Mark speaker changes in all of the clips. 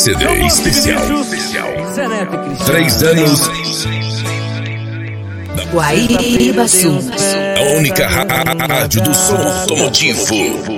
Speaker 1: CD especial. 3 anos.
Speaker 2: Guaíbaçu.
Speaker 1: A única rádio do som automotivo.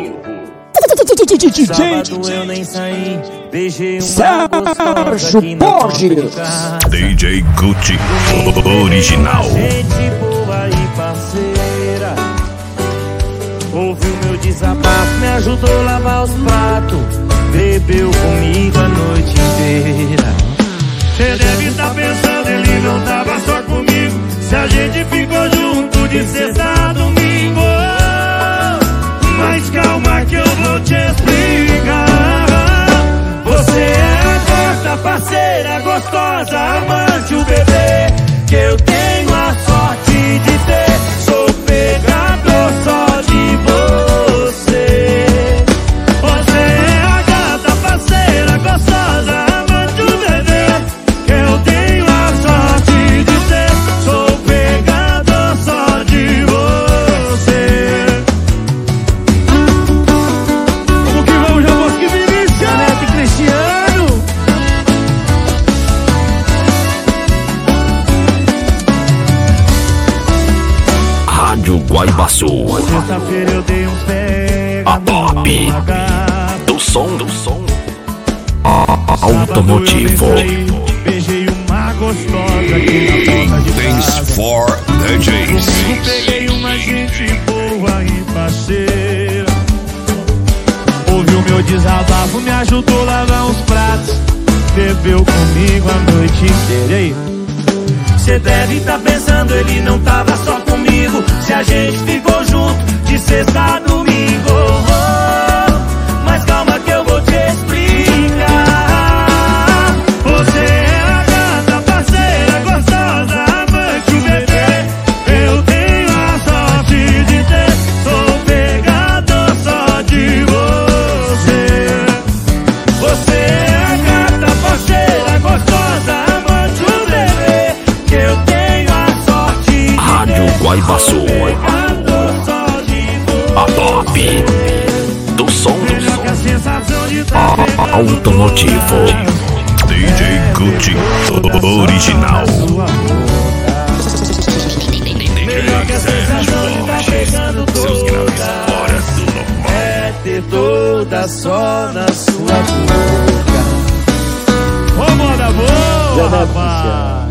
Speaker 3: Eu nem saí, beijei Sérgio Borges.
Speaker 1: DJ Gucci original.
Speaker 3: Gente boa e parceira, ouviu meu desabafo, me ajudou a lavar os pratos, bebeu comigo a noite inteira. Cê deve estar pensando, ele não tava só comigo, se a gente ficou junto de sexta a domingo. Mas calma que eu vou te explicar. Você é a gosta, parceira, gostosa, amante, o bebê que eu tenho a sorte de ter. Sou pegador só de você. Você é a gata, parceira, gostosa, amante, o bebê que eu tenho a sorte de ter. Sou pegador só de você. Como que vamos, João Bosco e Vinícius? Neto e Cristiano.
Speaker 1: Rádio Guaíbaçu.
Speaker 3: Sexta-feira eu dei um pé.
Speaker 1: A top do som automotivo.
Speaker 3: Beijei uma gostosa aqui na porta de
Speaker 1: Dance
Speaker 3: casa.
Speaker 1: for DJs.
Speaker 3: Peguei uma gente boa e parceira, ouviu meu desabafo, me ajudou a lavar uns pratos, bebeu comigo a noite inteira. Cê deve estar pensando, ele não tava só comigo, se a gente ficou junto de sexta a domingo. Mas calma que eu vou te explicar. Você é a gata, parceira, gostosa, amante, o bebê eu tenho a sorte de ter. Sou pegador só de você. Você é a gata, parceira, gostosa, amante, o bebê que eu tenho a sorte de ter.
Speaker 1: Rádio Guaíbaçu.
Speaker 3: Pegador só de você.
Speaker 1: A top do som
Speaker 3: Melhor que a sensação de tá
Speaker 1: automotivo. DJ Gucci original.
Speaker 3: Melhor que a sensação de tá pegando
Speaker 1: Seus graves
Speaker 3: toda,
Speaker 1: fora do normal.
Speaker 3: é ter toda só na sua boca. Ô, moda boa, rapaz.